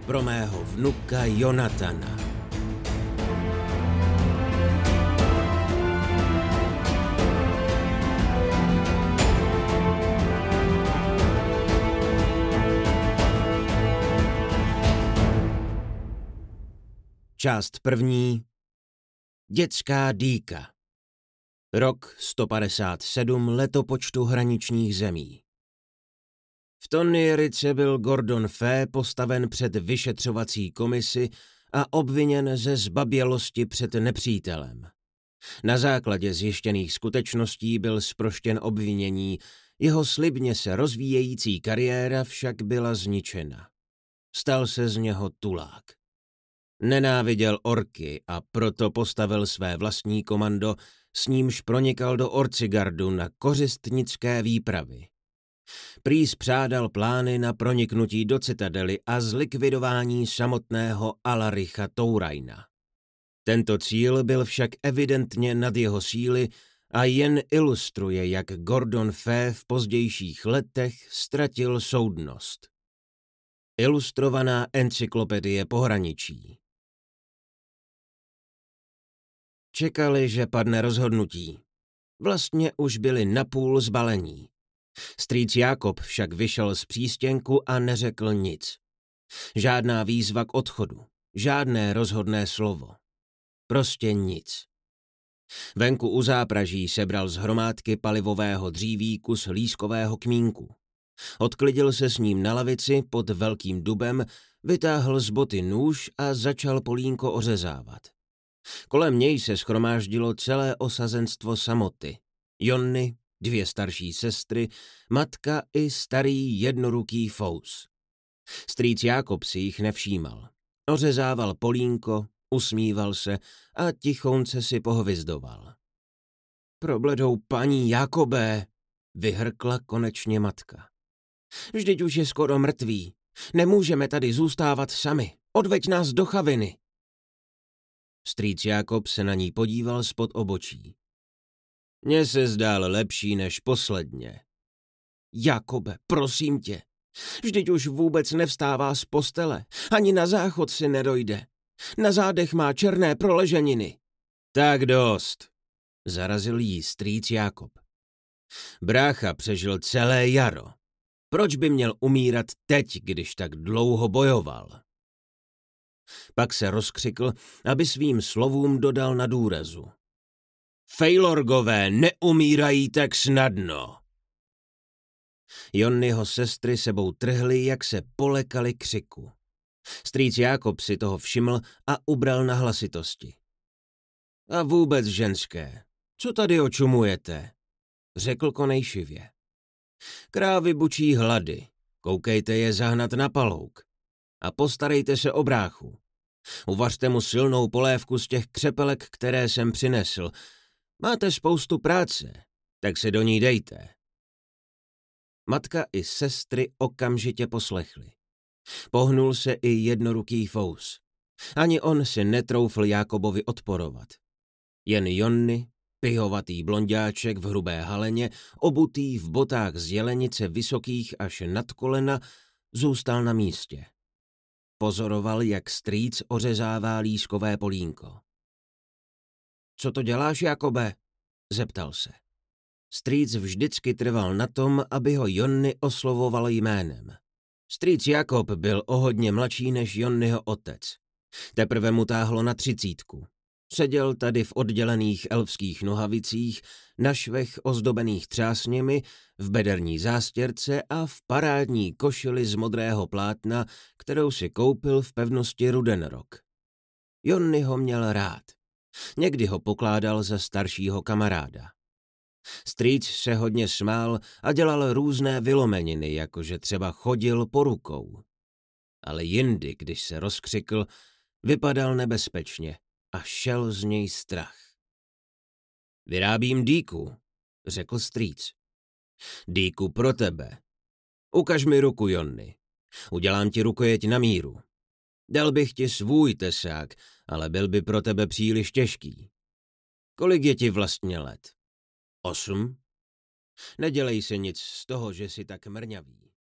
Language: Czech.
pro mého vnuka Jonathana. Část první. Dětská dýka. Rok 157 letopočtu hraničních zemí. V Tonnierice byl Gordon Fay postaven před vyšetřovací komisi a obviněn ze zbabělosti před nepřítelem. Na základě zjištěných skutečností byl zproštěn obvinění, jeho slibně se rozvíjející kariéra však byla zničena. Stal se z něho tulák. Nenáviděl orky a proto postavil své vlastní komando, s nímž pronikal do Orcigardu na kořistnické výpravy. Prý spřádal plány na proniknutí do citadely a zlikvidování samotného Alaricha Touraina. Tento cíl byl však evidentně nad jeho síly a jen ilustruje, jak Gordon Fay v pozdějších letech ztratil soudnost. Ilustrovaná encyklopedie pohraničí. Čekali, že padne rozhodnutí. Vlastně už byli napůl zbalení. Strýc Jákob však vyšel z přístěnku a neřekl nic. Žádná výzva k odchodu, žádné rozhodné slovo. Prostě nic. Venku u zápraží sebral z hromádky palivového dříví kus lískového kmínku. Odklidil se s ním na lavici pod velkým dubem, vytáhl z boty nůž a začal polínko ořezávat. Kolem něj se shromáždilo celé osazenstvo samoty. Jonny, 2 starší sestry, matka i starý jednoruký fous. Strýc Jákob si jich nevšímal. Ořezával polínko, usmíval se a tichounce si pohvizdoval. Probledou paní Jákobé, vyhrkla konečně matka. Vždyť už je skoro mrtvý. Nemůžeme tady zůstávat sami. Odveď nás do chaviny. Strýc Jákob se na ní podíval spod obočí. Mně se zdál lepší než posledně. Jakobe, prosím tě, vždyť už vůbec nevstává z postele, ani na záchod si nedojde. Na zádech má černé proleženiny. Tak dost, zarazil jí strýc Jákob. Brácha přežil celé jaro. Proč by měl umírat teď, když tak dlouho bojoval? Pak se rozkřikl, aby svým slovům dodal na důrazu. Feylorgové neumírají tak snadno. Jonnyho sestry sebou trhly, jak se polekali křiku. Strýc Jákob si toho všiml a ubral na hlasitosti. A vůbec, ženské, co tady očumujete? Řekl konejšivě. Krávy bučí hlady, koukejte je zahnat na palouk. A postarejte se o bráchu. Uvařte mu silnou polévku z těch křepelek, které jsem přinesl. Máte spoustu práce, tak se do ní dejte. Matka i sestry okamžitě poslechly. Pohnul se i jednoruký fous. Ani on si netroufl Jákobovi odporovat. Jen Jonny, pihovatý blonďáček v hrubé haleně, obutý v botách z jelenice vysokých až nad kolena, zůstal na místě. Pozoroval, jak strýc ořezává lískové polínko. Co to děláš, Jakobe? Zeptal se. Strýc vždycky trval na tom, aby ho Jonny oslovoval jménem. Strýc Jakob byl o hodně mladší než Jonnyho otec. Teprve mu táhlo na 30. Seděl tady v oddělených elfských nohavicích, na švech ozdobených třásněmi, v bederní zástěrce a v parádní košili z modrého plátna, kterou si koupil v pevnosti Rudenrock. Jonny ho měl rád. Někdy ho pokládal za staršího kamaráda. Strýc se hodně smál a dělal různé vylomeniny, jakože třeba chodil po rukou. Ale jindy, když se rozkřikl, vypadal nebezpečně a šel z něj strach. Vyrábím dýku, řekl strýc. Dýku pro tebe. Ukaž mi ruku, Jonny. Udělám ti rukojeť na míru. Dal bych ti svůj tesák, ale byl by pro tebe příliš těžký. Kolik je ti vlastně let? 8? Nedělej si nic z toho, že jsi tak mrňavý.